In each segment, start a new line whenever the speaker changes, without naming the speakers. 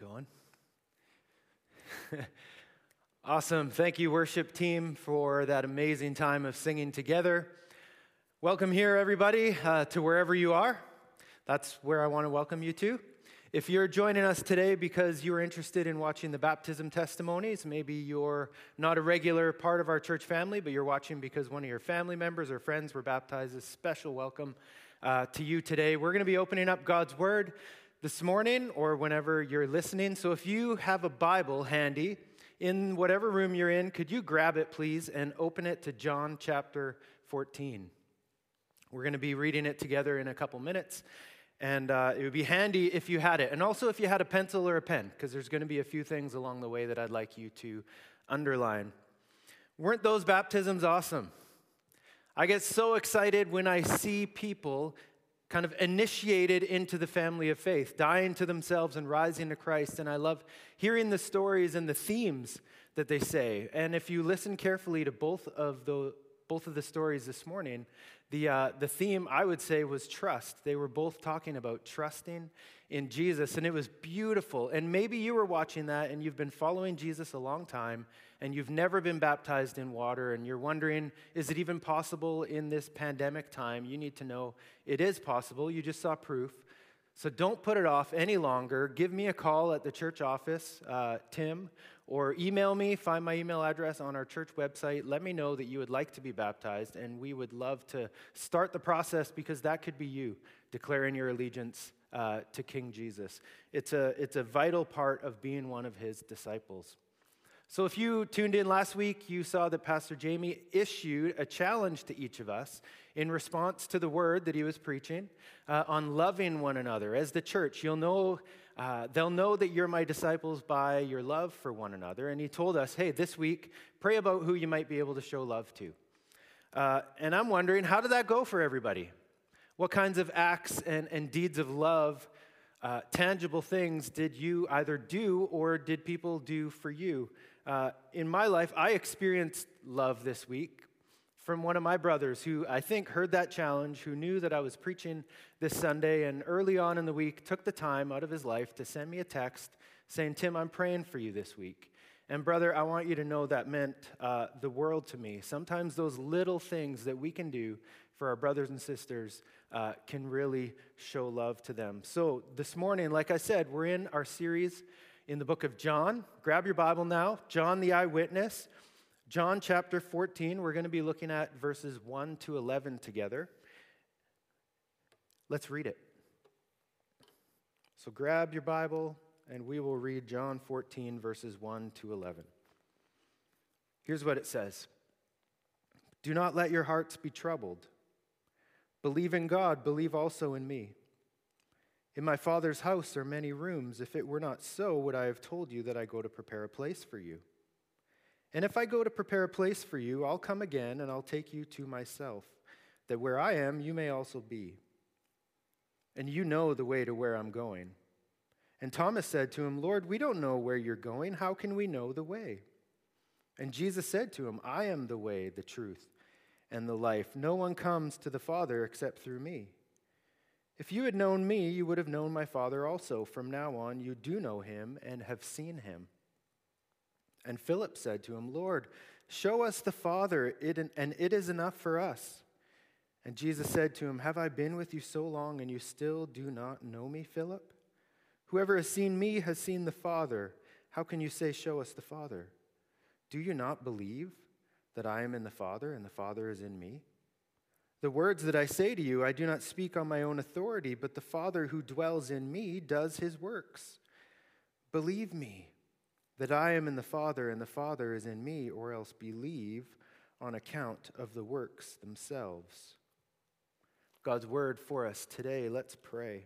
Going. Awesome. Thank you, worship team, for that amazing time of singing together. Welcome here, everybody, to wherever you are. That's where I want to welcome you to. If you're joining us today because you're interested in watching the baptism testimonies, maybe you're not a regular part of our church family, but you're watching because one of your family members or friends were baptized, a special welcome to you today. We're going to be opening up God's Word this morning or whenever you're listening. So if you have a Bible handy in whatever room you're in, could you grab it, please, and open it to John chapter 14. We're going to be reading it together in a couple minutes, and it would be handy if you had it. And also if you had a pencil or a pen, because there's going to be a few things along the way that I'd like you to underline. Weren't those baptisms awesome? I get so excited when I see people kind of initiated into the family of faith, dying to themselves and rising to Christ. And I love hearing the stories and the themes that they say. And if you listen carefully to both of the stories this morning, the theme, I would say, was trust. They were both talking about trusting in Jesus, and it was beautiful. And maybe you were watching that, and you've been following Jesus a long time, and you've never been baptized in water, and you're wondering, is it even possible in this pandemic time? You need to know it is possible. You just saw proof. So don't put it off any longer. Give me a call at the church office, Tim, or email me. Find my email address on our church website. Let me know that you would like to be baptized, and we would love to start the process, because that could be you declaring your allegiance to King Jesus. It's a vital part of being one of his disciples. So if you tuned in last week, you saw that Pastor Jamie issued a challenge to each of us in response to the word that he was preaching on loving one another. As the church, they'll know that you're my disciples by your love for one another. And he told us, hey, this week, pray about who you might be able to show love to. And I'm wondering, how did that go for everybody? What kinds of acts and deeds of love, tangible things did you either do or did people do for you? In my life, I experienced love this week from one of my brothers who I think heard that challenge, who knew that I was preaching this Sunday, and early on in the week took the time out of his life to send me a text saying, Tim, I'm praying for you this week. And brother, I want you to know that meant the world to me. Sometimes those little things that we can do for our brothers and sisters can really show love to them. So this morning, like I said, we're in our series in the book of John. Grab your Bible now. John the Eyewitness. John chapter 14. We're going to be looking at verses 1 to 11 together. Let's read it. So grab your Bible, and we will read John 14, verses 1 to 11. Here's what it says. Do not let your hearts be troubled. Believe in God, believe also in me. In my Father's house are many rooms. If it were not so, would I have told you that I go to prepare a place for you? And if I go to prepare a place for you, I'll come again and I'll take you to myself, that where I am, you may also be. And you know the way to where I'm going. And Thomas said to him, Lord, we don't know where you're going. How can we know the way? And Jesus said to him, I am the way, the truth, and the life. No one comes to the Father except through me. If you had known me, you would have known my Father also. From now on, you do know him and have seen him. And Philip said to him, Lord, show us the Father, and it is enough for us. And Jesus said to him, have I been with you so long, and you still do not know me, Philip? Whoever has seen me has seen the Father. How can you say, show us the Father? Do you not believe that I am in the Father, and the Father is in me? The words that I say to you, I do not speak on my own authority, but the Father who dwells in me does his works. Believe me that I am in the Father and the Father is in me, or else believe on account of the works themselves. God's word for us today. Let's pray.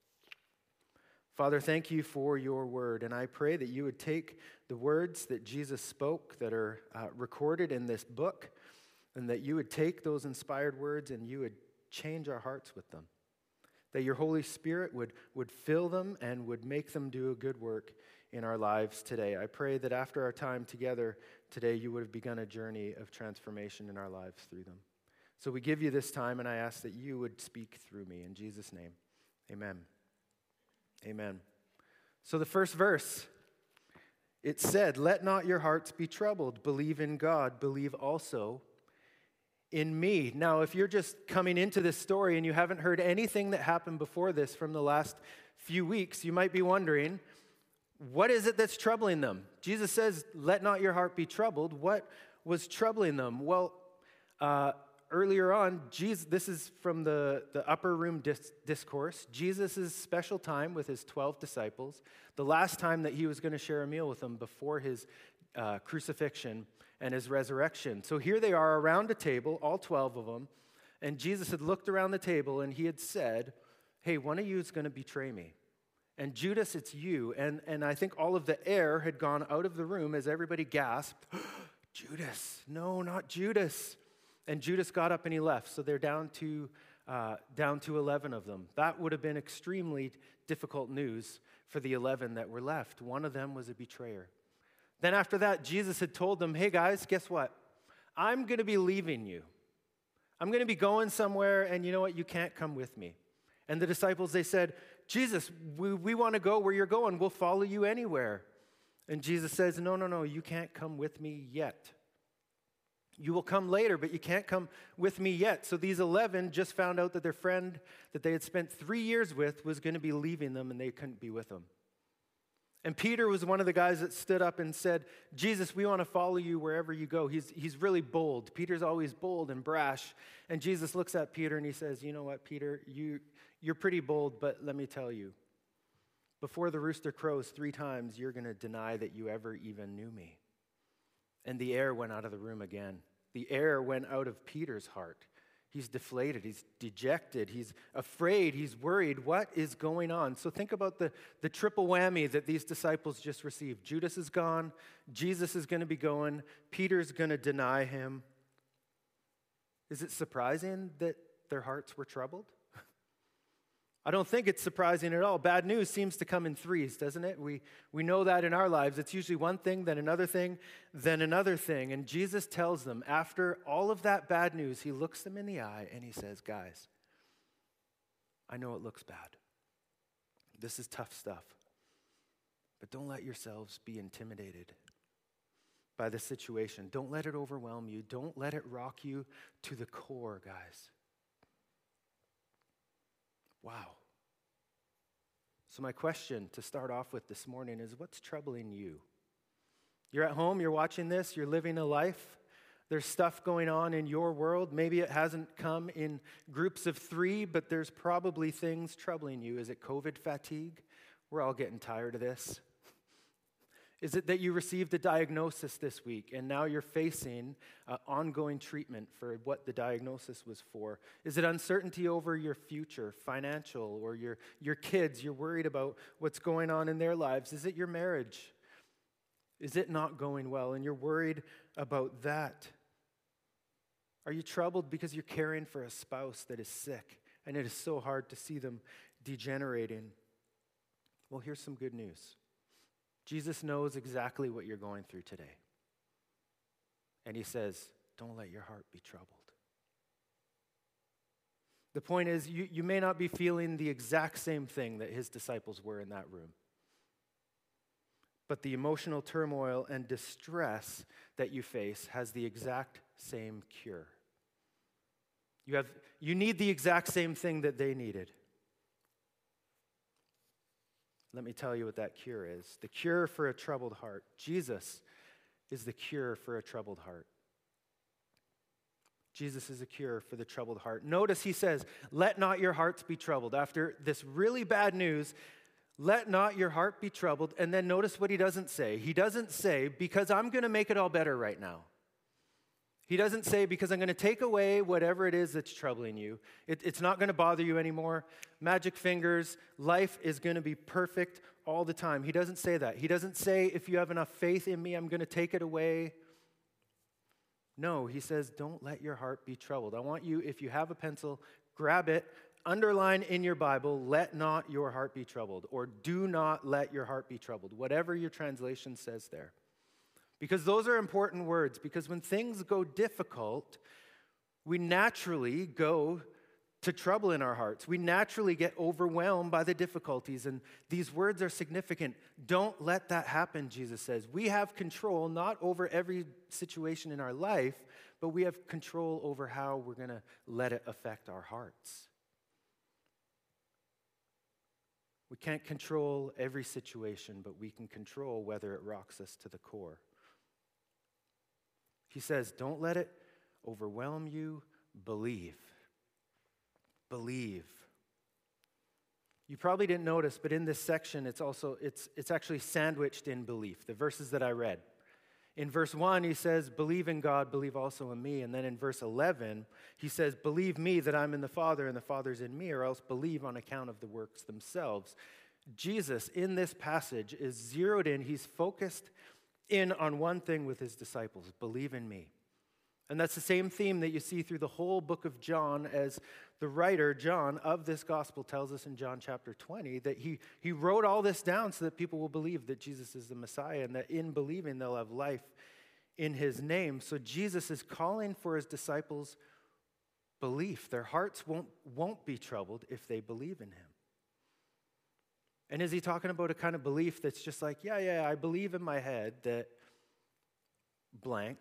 Father, thank you for your word, and I pray that you would take the words that Jesus spoke that are recorded in this book, and that you would take those inspired words and you would change our hearts with them. That your Holy Spirit would fill them and would make them do a good work in our lives today. I pray that after our time together today, you would have begun a journey of transformation in our lives through them. So we give you this time, and I ask that you would speak through me. In Jesus' name, amen. Amen. So the first verse, it said, "Let not your hearts be troubled. Believe in God. Believe also in me." Now, if you're just coming into this story and you haven't heard anything that happened before this from the last few weeks, you might be wondering, what is it that's troubling them? Jesus says, "Let not your heart be troubled." What was troubling them? Well, earlier on, this is from the upper room discourse, Jesus' special time with his 12 disciples, the last time that he was going to share a meal with them before his crucifixion and his resurrection. So here they are around a table, all 12 of them, and Jesus had looked around the table and he had said, "Hey, one of you is going to betray me. And Judas, it's you." And I think all of the air had gone out of the room as everybody gasped, "Judas, no, not Judas." And Judas got up and he left. So they're down to 11 of them. That would have been extremely difficult news for the 11 that were left. One of them was a betrayer. Then after that, Jesus had told them, "Hey guys, guess what? I'm going to be leaving you. I'm going to be going somewhere, and you know what? You can't come with me." And the disciples, they said, "Jesus, we want to go where you're going. We'll follow you anywhere." And Jesus says, No, you can't come with me yet. You will come later, but you can't come with me yet. So these 11 just found out that their friend that they had spent 3 years with was going to be leaving them, and they couldn't be with them. And Peter was one of the guys that stood up and said, "Jesus, we want to follow you wherever you go." He's really bold. Peter's always bold and brash. And Jesus looks at Peter and he says, "You know what, Peter? You're pretty bold, but let me tell you, before the rooster crows 3 times, you're going to deny that you ever even knew me." And the air went out of the room again. The air went out of Peter's heart. He's deflated, he's dejected, he's afraid, he's worried. What is going on? So think about the triple whammy that these disciples just received. Judas is gone, Jesus is going to be going, Peter's going to deny him. Is it surprising that their hearts were troubled? I don't think it's surprising at all. Bad news seems to come in threes, doesn't it? We know that in our lives. It's usually one thing, then another thing, then another thing. And Jesus tells them, after all of that bad news, he looks them in the eye and he says, "Guys, I know it looks bad. This is tough stuff. But don't let yourselves be intimidated by the situation. Don't let it overwhelm you. Don't let it rock you to the core, guys." Wow. So my question to start off with this morning is, what's troubling you? You're at home, you're watching this, you're living a life. There's stuff going on in your world. Maybe it hasn't come in groups of 3, but there's probably things troubling you. Is it COVID fatigue? We're all getting tired of this. Is it that you received a diagnosis this week and now you're facing ongoing treatment for what the diagnosis was for? Is it uncertainty over your future, financial, or your kids? You're worried about what's going on in their lives. Is it your marriage? Is it not going well and you're worried about that? Are you troubled because you're caring for a spouse that is sick and it is so hard to see them degenerating? Well, here's some good news. Jesus knows exactly what you're going through today. And he says, don't let your heart be troubled. The point is, you may not be feeling the exact same thing that his disciples were in that room. But the emotional turmoil and distress that you face has the exact same cure. You need the exact same thing that they needed. Let me tell you what that cure is. The cure for a troubled heart. Jesus is the cure for a troubled heart. Jesus is a cure for the troubled heart. Notice he says, "Let not your hearts be troubled." After this really bad news, let not your heart be troubled. And then notice what he doesn't say. He doesn't say, because I'm going to make it all better right now. He doesn't say, because I'm going to take away whatever it is that's troubling you. It's not going to bother you anymore. Magic fingers, life is going to be perfect all the time. He doesn't say that. He doesn't say, if you have enough faith in me, I'm going to take it away. No, he says, don't let your heart be troubled. I want you, if you have a pencil, grab it, underline in your Bible, let not your heart be troubled, or do not let your heart be troubled, whatever your translation says there. Because those are important words, because when things go difficult, we naturally go to trouble in our hearts. We naturally get overwhelmed by the difficulties, and these words are significant. Don't let that happen, Jesus says. We have control not over every situation in our life, but we have control over how we're going to let it affect our hearts. We can't control every situation, but we can control whether it rocks us to the core. He says, don't let it overwhelm you. Believe. Believe. You probably didn't notice, but in this section, it's actually sandwiched in belief, the verses that I read. In verse 1, he says, believe in God, believe also in me. And then in verse 11, he says, believe me that I'm in the Father and the Father's in me, or else believe on account of the works themselves. Jesus, in this passage, is zeroed in. He's focused in on one thing with his disciples, believe in me. And that's the same theme that you see through the whole book of John, as the writer, John, of this gospel tells us in John chapter 20, that he wrote all this down so that people will believe that Jesus is the Messiah, and that in believing they'll have life in his name. So Jesus is calling for his disciples' belief. Their hearts won't be troubled if they believe in him. And is he talking about a kind of belief that's just like, yeah, I believe in my head that blank?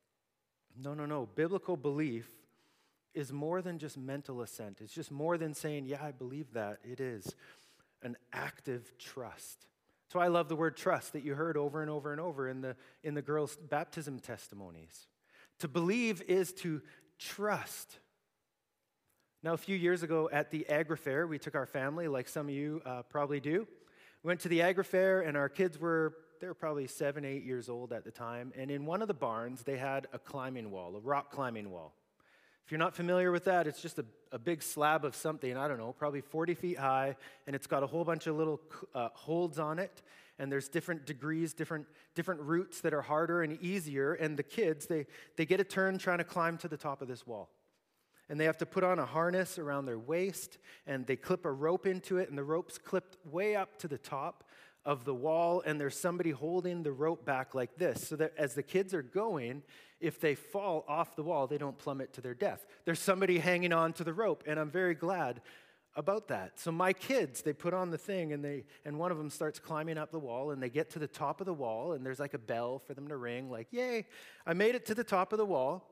No. Biblical belief is more than just mental assent. It's just more than saying, yeah, I believe that. It is an active trust. So I love the word trust that you heard over and over and over in the girls' baptism testimonies. To believe is to trust. Now, a few years ago at the Agri-Fair, we took our family, like some of you probably do. We went to the Agri-Fair, and our kids were probably 7, 8 years old at the time. And in one of the barns, they had a climbing wall, a rock climbing wall. If you're not familiar with that, it's just a big slab of something, I don't know, probably 40 feet high, and it's got a whole bunch of little holds on it, and there's different degrees, different routes that are harder and easier, and the kids, they get a turn trying to climb to the top of this wall. And they have to put on a harness around their waist, and they clip a rope into it, and the rope's clipped way up to the top of the wall, and there's somebody holding the rope back like this, so that as the kids are going, if they fall off the wall, they don't plummet to their death. There's somebody hanging on to the rope, and I'm very glad about that. So my kids, they put on the thing, and one of them starts climbing up the wall, and they get to the top of the wall, and there's like a bell for them to ring, like, yay, I made it to the top of the wall.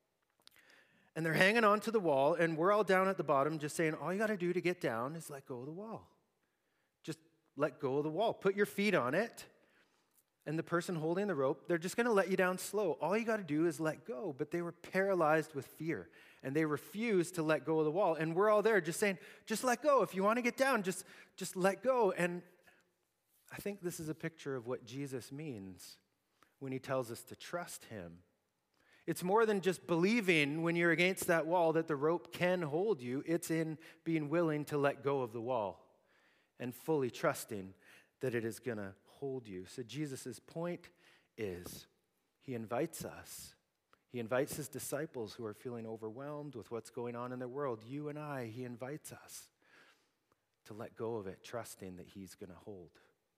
And they're hanging on to the wall, and we're all down at the bottom just saying, all you got to do to get down is let go of the wall. Just let go of the wall. Put your feet on it, and the person holding the rope, they're just going to let you down slow. All you got to do is let go. But they were paralyzed with fear, and they refused to let go of the wall. And we're all there just saying, just let go. If you want to get down, just let go. And I think this is a picture of what Jesus means when he tells us to trust him. It's more than just believing when you're against that wall that the rope can hold you. It's in being willing to let go of the wall and fully trusting that it is going to hold you. So Jesus' point is he invites us. He invites his disciples who are feeling overwhelmed with what's going on in their world. You and I, he invites us to let go of it, trusting that he's going to hold.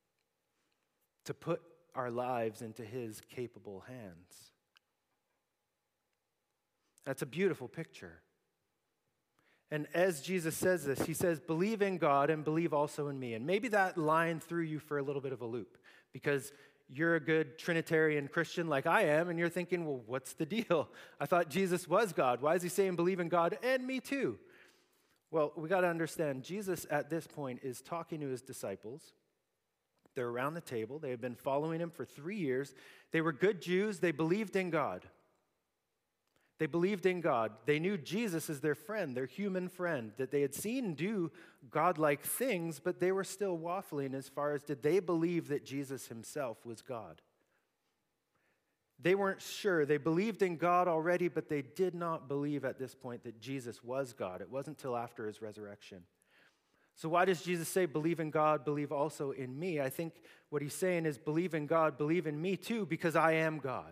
To put our lives into his capable hands. That's a beautiful picture. And as Jesus says this, he says, believe in God and believe also in me. And maybe that line threw you for a little bit of a loop because you're a good Trinitarian Christian like I am, and you're thinking, well, what's the deal? I thought Jesus was God. Why is he saying believe in God and me too? Well, we got to understand, Jesus at this point is talking to his disciples. They're around the table. They have been following him for 3 years. They were good Jews. They believed in God. They believed in God. They knew Jesus as their friend, their human friend, that they had seen do godlike things, but they were still waffling as far as did they believe that Jesus himself was God. They weren't sure. They believed in God already, but they did not believe at this point that Jesus was God. It wasn't until after his resurrection. So why does Jesus say, believe in God, believe also in me? I think what he's saying is believe in God, believe in me too, because I am God.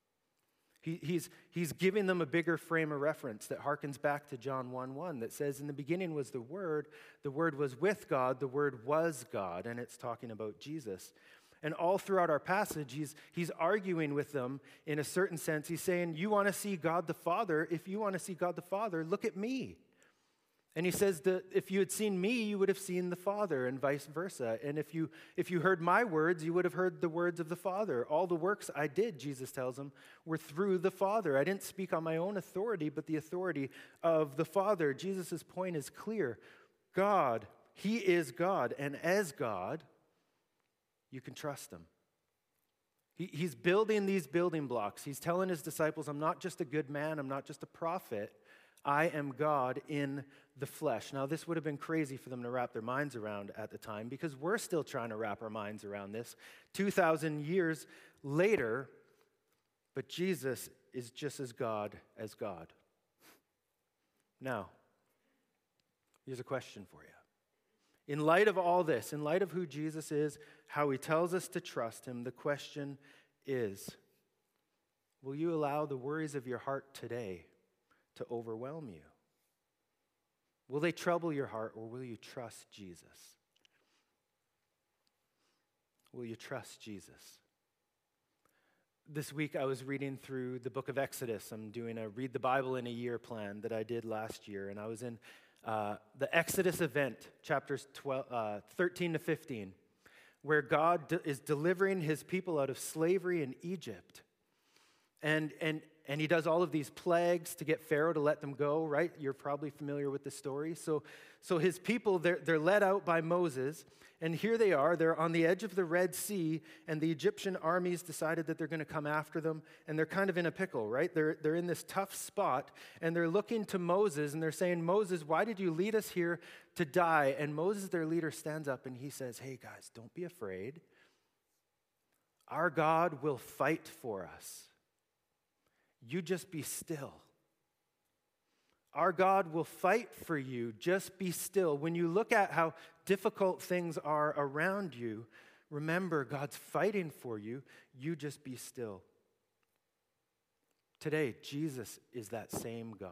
He's giving them a bigger frame of reference that harkens back to John 1:1 that says, in the beginning was the Word was with God, the Word was God, and it's talking about Jesus. And all throughout our passage, he's arguing with them in a certain sense. He's saying, you want to see God the Father? If you want to see God the Father, look at me. And he says that if you had seen me, you would have seen the Father, and vice versa. And if you heard my words, you would have heard the words of the Father. All the works I did, Jesus tells him, were through the Father. I didn't speak on my own authority, but the authority of the Father. Jesus' point is clear. God, he is God, and as God, you can trust him. He's building these building blocks. He's telling his disciples, I'm not just a good man, I'm not just a prophet, I am God in the flesh. Now, this would have been crazy for them to wrap their minds around at the time because we're still trying to wrap our minds around this 2,000 years later, but Jesus is just as God as God. Now, here's a question for you. In light of all this, in light of who Jesus is, how he tells us to trust him, the question is, will you allow the worries of your heart today to overwhelm you? Will they trouble your heart, or will you trust Jesus? Will you trust Jesus? This week I was reading through the book of Exodus. I'm doing a Read the Bible in a Year plan that I did last year, and I was in the Exodus event, chapters 13 to 15, where God is delivering his people out of slavery in Egypt. And he does all of these plagues to get Pharaoh to let them go, right? You're probably familiar with the story. So his people, they're led out by Moses, and here they are. They're on the edge of the Red Sea, and the Egyptian armies decided that they're going to come after them, and they're kind of in a pickle, right? They're in this tough spot, and they're looking to Moses, and they're saying, Moses, why did you lead us here to die? And Moses, their leader, stands up, and he says, hey, guys, don't be afraid. Our God will fight for us. You just be still. Our God will fight for you. Just be still. When you look at how difficult things are around you, remember God's fighting for you. You just be still. Today, Jesus is that same God.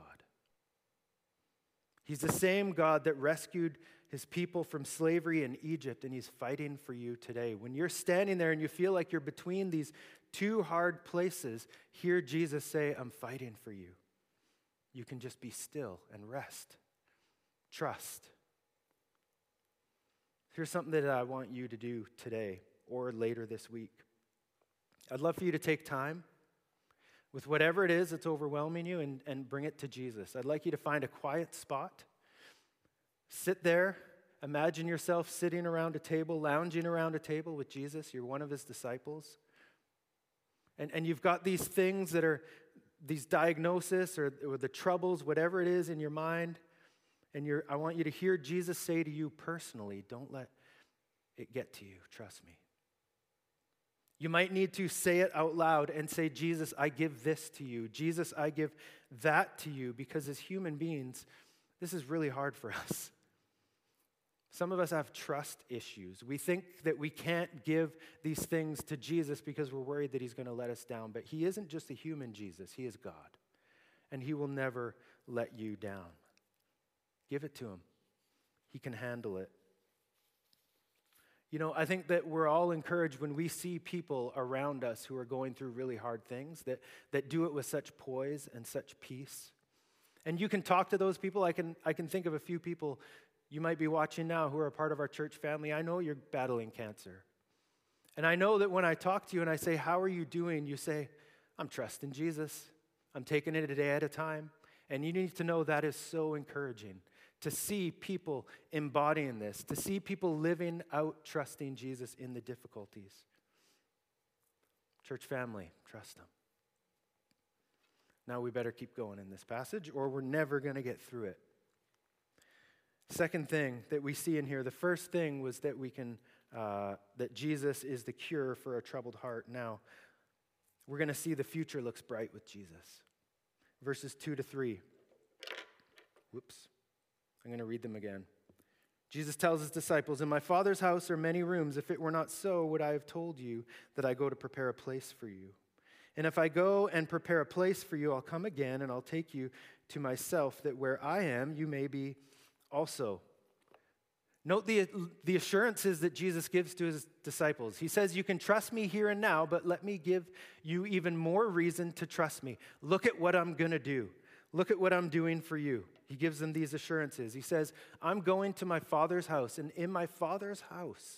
He's the same God that rescued his people from slavery in Egypt, and he's fighting for you today. When you're standing there and you feel like you're between these two hard places, hear Jesus say, I'm fighting for you. You can just be still and rest. Trust. Here's something that I want you to do today or later this week. I'd love for you to take time with whatever it is that's overwhelming you and bring it to Jesus. I'd like you to find a quiet spot. Sit there. Imagine yourself sitting around a table, lounging around a table with Jesus. You're one of his disciples. And you've got these things that are these diagnoses or the troubles, whatever it is in your mind. And I want you to hear Jesus say to you personally, don't let it get to you. Trust me. You might need to say it out loud and say, Jesus, I give this to you. Jesus, I give that to you. Because as human beings, this is really hard for us. Some of us have trust issues. We think that we can't give these things to Jesus because we're worried that he's going to let us down. But he isn't just a human Jesus. He is God. And he will never let you down. Give it to him. He can handle it. You know, I think that we're all encouraged when we see people around us who are going through really hard things, that do it with such poise and such peace. And you can talk to those people. I can think of a few people you might be watching now who are a part of our church family. I know you're battling cancer. And I know that when I talk to you and I say, how are you doing? You say, I'm trusting Jesus. I'm taking it a day at a time. And you need to know that is so encouraging to see people embodying this, to see people living out trusting Jesus in the difficulties. Church family, trust him. Now we better keep going in this passage or we're never going to get through it. Second thing that we see in here, the first thing was that that Jesus is the cure for a troubled heart. Now, we're going to see the future looks bright with Jesus. Verses 2 to 3. Whoops. I'm going to read them again. Jesus tells his disciples, in my Father's house are many rooms. If it were not so, would I have told you that I go to prepare a place for you? And if I go and prepare a place for you, I'll come again and I'll take you to myself, that where I am, you may be also. Note the assurances that Jesus gives to his disciples. He says, you can trust me here and now, but let me give you even more reason to trust me. Look at what I'm going to do. Look at what I'm doing for you. He gives them these assurances. He says, I'm going to my Father's house, and in my Father's house,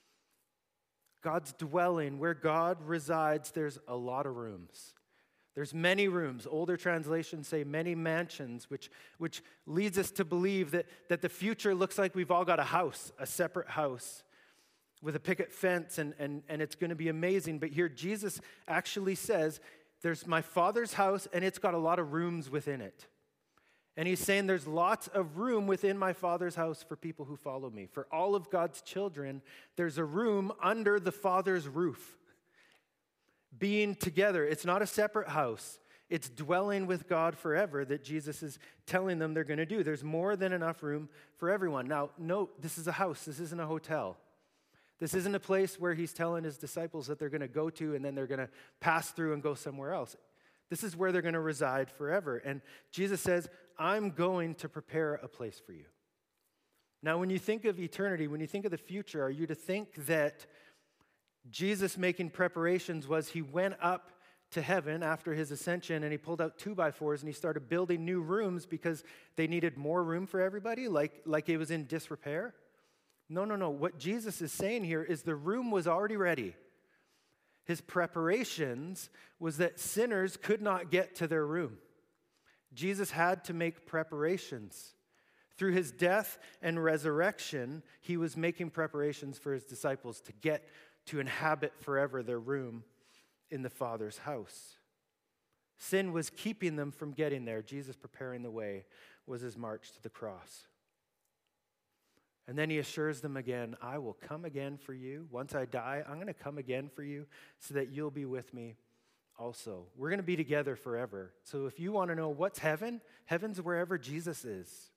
God's dwelling, where God resides, there's a lot of rooms. There's many rooms. Older translations say many mansions, which leads us to believe that the future looks like we've all got a house, a separate house with a picket fence, and it's going to be amazing. But here Jesus actually says, there's my Father's house, and it's got a lot of rooms within it. And he's saying there's lots of room within my Father's house for people who follow me. For all of God's children, there's a room under the Father's roof. Being together. It's not a separate house. It's dwelling with God forever that Jesus is telling them they're going to do. There's more than enough room for everyone. Now, note, this is a house. This isn't a hotel. This isn't a place where he's telling his disciples that they're going to go to and then they're going to pass through and go somewhere else. This is where they're going to reside forever. And Jesus says, I'm going to prepare a place for you. Now, when you think of eternity, when you think of the future, are you to think that Jesus making preparations was he went up to heaven after his ascension and he pulled out 2x4s and he started building new rooms because they needed more room for everybody, like it was in disrepair? No. What Jesus is saying here is the room was already ready. His preparations was that sinners could not get to their room. Jesus had to make preparations. Through his death and resurrection, he was making preparations for his disciples to get to inhabit forever their room in the Father's house. Sin was keeping them from getting there. Jesus preparing the way was his march to the cross. And then he assures them again, I will come again for you. Once I die, I'm going to come again for you so that you'll be with me also. We're going to be together forever. So if you want to know what's heaven, heaven's wherever Jesus is.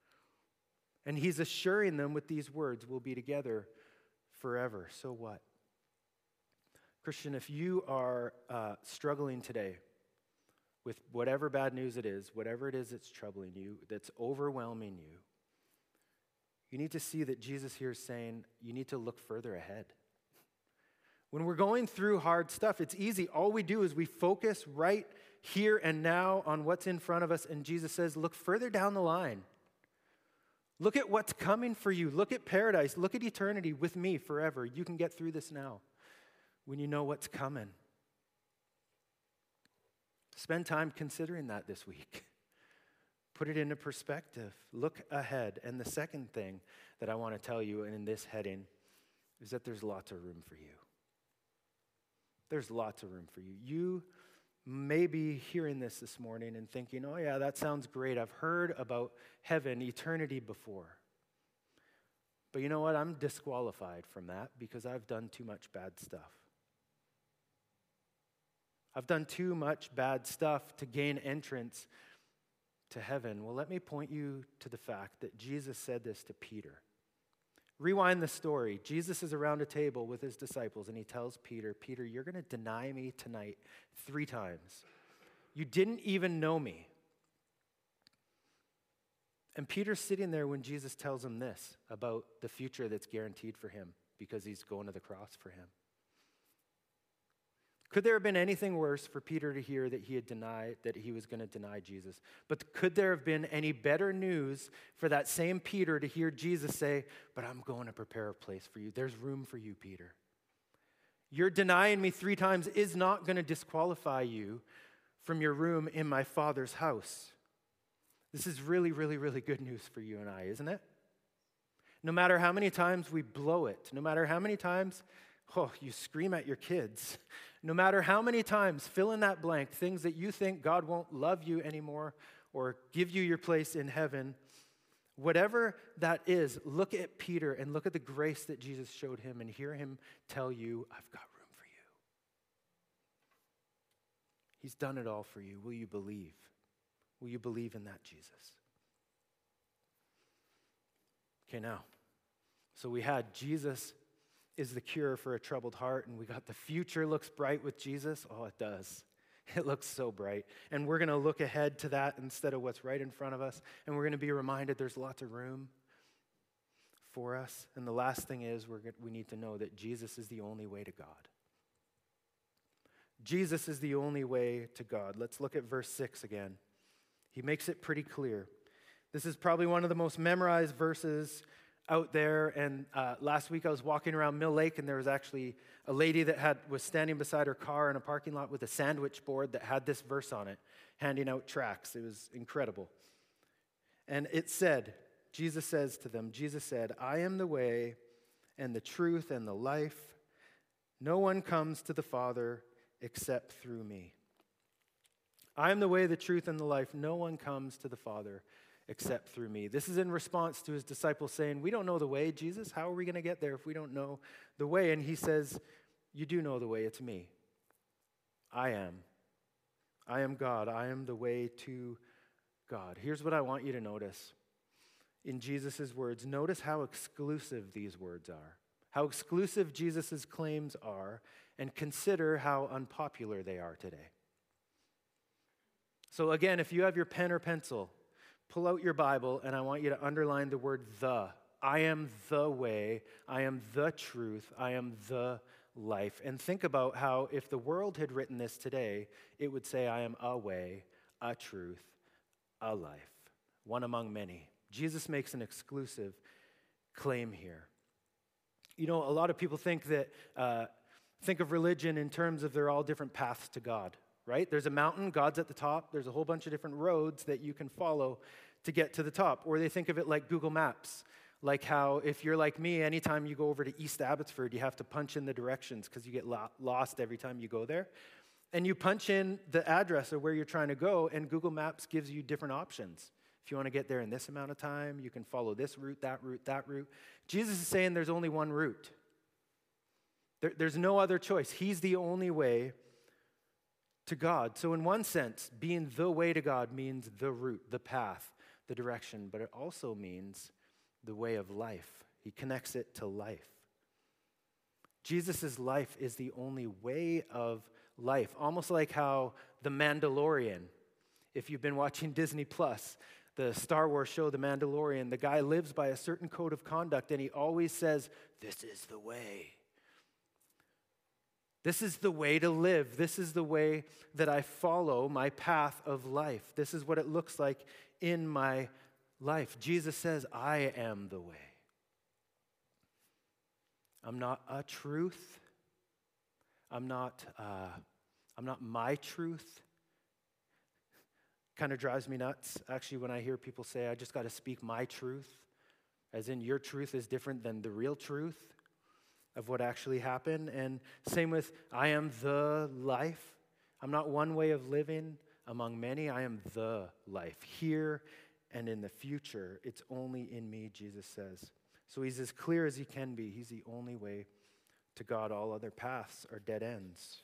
And he's assuring them with these words, we'll be together forever. So what? Christian, if you are struggling today with whatever bad news it is, whatever it is that's troubling you, that's overwhelming you, you need to see that Jesus here is saying you need to look further ahead. When we're going through hard stuff, it's easy. All we do is we focus right here and now on what's in front of us, and Jesus says, look further down the line. Look at what's coming for you. Look at paradise. Look at eternity with me forever. You can get through this now when you know what's coming. Spend time considering that this week. Put it into perspective. Look ahead. And the second thing that I want to tell you in this heading is that there's lots of room for you. There's lots of room for you. You may be hearing this morning and thinking, oh yeah, that sounds great. I've heard about heaven, eternity before. But you know what? I'm disqualified from that because I've done too much bad stuff. I've done too much bad stuff to gain entrance to heaven. Well, let me point you to the fact that Jesus said this to Peter. Rewind the story. Jesus is around a table with his disciples and he tells Peter, Peter, you're going to deny me tonight 3 times. You didn't even know me. And Peter's sitting there when Jesus tells him this about the future that's guaranteed for him because he's going to the cross for him. Could there have been anything worse for Peter to hear that he had denied, that he was going to deny Jesus? But could there have been any better news for that same Peter to hear Jesus say, but I'm going to prepare a place for you. There's room for you, Peter. Your denying me 3 times is not going to disqualify you from your room in my Father's house. This is really, really, really good news for you and I, isn't it? No matter how many times we blow it, no matter how many times you scream at your kids. No matter how many times, fill in that blank, things that you think God won't love you anymore or give you your place in heaven. Whatever that is, look at Peter and look at the grace that Jesus showed him and hear him tell you, I've got room for you. He's done it all for you. Will you believe? Will you believe in that Jesus? Okay, now, so we had Jesus is the cure for a troubled heart, and we got the future looks bright with Jesus. Oh, it does. It looks so bright. And we're going to look ahead to that instead of what's right in front of us, and we're going to be reminded there's lots of room for us. And the last thing is we need to know that Jesus is the only way to God. Jesus is the only way to God. Let's look at verse 6 again. He makes it pretty clear. This is probably one of the most memorized verses out there. And last week I was walking around Mill Lake, and there was actually a lady that was standing beside her car in a parking lot with a sandwich board that had this verse on it, handing out tracts. It was incredible. And it said, Jesus says to them, Jesus said, I am the way and the truth and the life. No one comes to the Father except through me. I am the way, the truth, and the life. No one comes to the Father except through me. This is in response to his disciples saying, we don't know the way, Jesus. How are we going to get there if we don't know the way? And he says, you do know the way. It's me. I am. I am God. I am the way to God. Here's what I want you to notice in Jesus' words. Notice how exclusive these words are, how exclusive Jesus' claims are, and consider how unpopular they are today. So again, if you have your pen or pencil, pull out your Bible, and I want you to underline the word the. I am the way. I am the truth. I am the life. And think about how if the world had written this today, it would say, I am a way, a truth, a life, one among many. Jesus makes an exclusive claim here. You know, a lot of people think of religion in terms of they're all different paths to God, right? There's a mountain, God's at the top. There's a whole bunch of different roads that you can follow to get to the top. Or they think of it like Google Maps, like how if you're like me, anytime you go over to East Abbotsford, you have to punch in the directions because you get lost every time you go there. And you punch in the address of where you're trying to go, and Google Maps gives you different options. If you want to get there in this amount of time, you can follow this route, that route, that route. Jesus is saying there's only one route. There's no other choice. He's the only way to God. So in one sense, being the way to God means the route, the path, the direction, but it also means the way of life. He connects it to life. Jesus' life is the only way of life, almost like how The Mandalorian, if you've been watching Disney Plus, the Star Wars show The Mandalorian, the guy lives by a certain code of conduct, and he always says, this is the way. This is the way to live. This is the way that I follow, my path of life. This is what it looks like in my life. Jesus says, I am the way. I'm not a truth. I'm not my truth. Kind of drives me nuts, actually, when I hear people say, I just got to speak my truth, as in your truth is different than the real truth of what actually happened. And same with, I am the life. I'm not one way of living among many. I am the life, here and in the future. It's only in me, Jesus says. So he's as clear as he can be. He's the only way to God. All other paths are dead ends.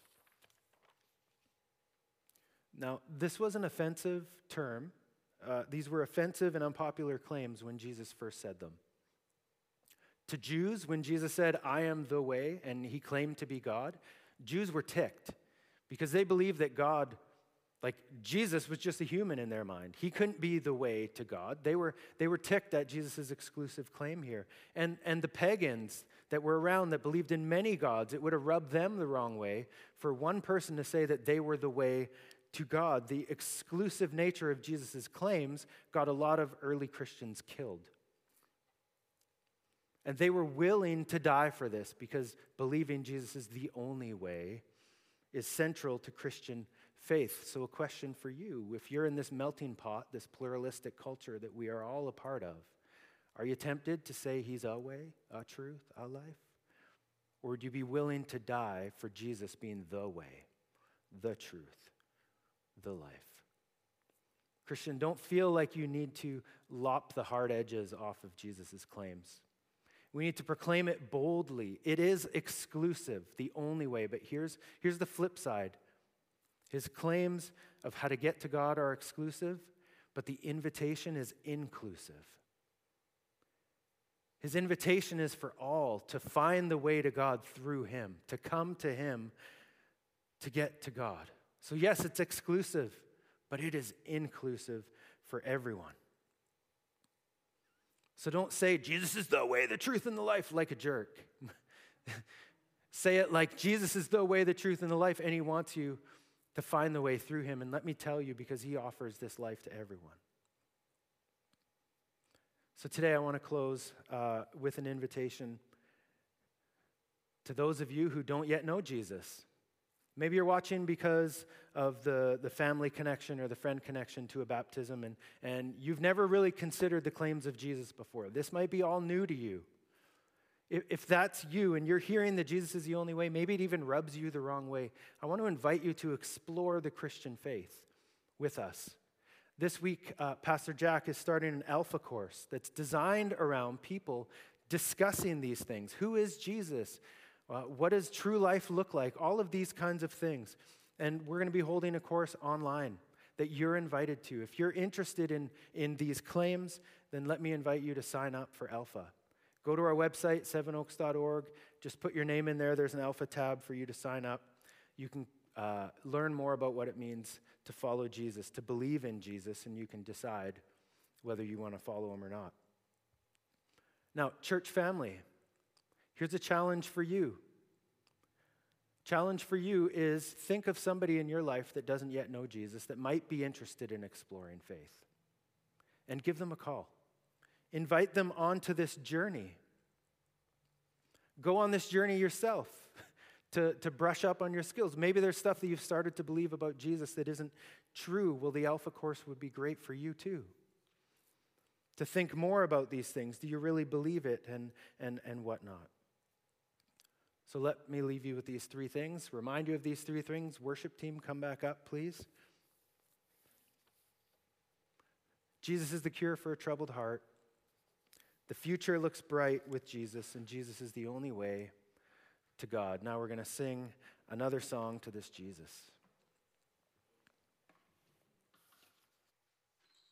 Now, this was an offensive term. These were offensive and unpopular claims when Jesus first said them. To Jews, when Jesus said, I am the way, and he claimed to be God, Jews were ticked because they believed that God, like Jesus, was just a human in their mind. He couldn't be the way to God. They were ticked at Jesus' exclusive claim here. And the pagans that were around that believed in many gods, it would have rubbed them the wrong way for one person to say that they were the way to God. The exclusive nature of Jesus' claims got a lot of early Christians killed. And they were willing to die for this because believing Jesus is the only way is central to Christian faith. So a question for you, if you're in this melting pot, this pluralistic culture that we are all a part of, are you tempted to say he's a way, a truth, a life? Or would you be willing to die for Jesus being the way, the truth, the life? Christian, don't feel like you need to lop the hard edges off of Jesus' claims. We need to proclaim it boldly. It is exclusive, the only way. But here's the flip side. His claims of how to get to God are exclusive, but the invitation is inclusive. His invitation is for all to find the way to God through him, to come to him, to get to God. So yes, it's exclusive, but it is inclusive for everyone. So don't say, Jesus is the way, the truth, and the life, like a jerk. Say it like Jesus is the way, the truth, and the life, and he wants you to find the way through him. And let me tell you, because he offers this life to everyone. So today I want to close with an invitation to those of you who don't yet know Jesus. Maybe you're watching because of the family connection or the friend connection to a baptism, and you've never really considered the claims of Jesus before. This might be all new to you. If that's you and you're hearing that Jesus is the only way, maybe it even rubs you the wrong way, I want to invite you to explore the Christian faith with us. This week, Pastor Jack is starting an Alpha course that's designed around people discussing these things. Who is Jesus? What does true life look like? All of these kinds of things. And we're going to be holding a course online that you're invited to. If you're interested in these claims, then let me invite you to sign up for Alpha. Go to our website, sevenoaks.org. Just put your name in there. There's an Alpha tab for you to sign up. You can learn more about what it means to follow Jesus, to believe in Jesus, and you can decide whether you want to follow him or not. Now, church family, here's a challenge for you. Challenge for you is think of somebody in your life that doesn't yet know Jesus that might be interested in exploring faith, and give them a call. Invite them onto this journey. Go on this journey yourself to brush up on your skills. Maybe there's stuff that you've started to believe about Jesus that isn't true. Well, the Alpha course would be great for you too. To think more about these things. Do you really believe it and whatnot? So let me leave you with these three things. Remind you of these three things. Worship team, come back up, please. Jesus is the cure for a troubled heart. The future looks bright with Jesus, and Jesus is the only way to God. Now we're going to sing another song to this Jesus.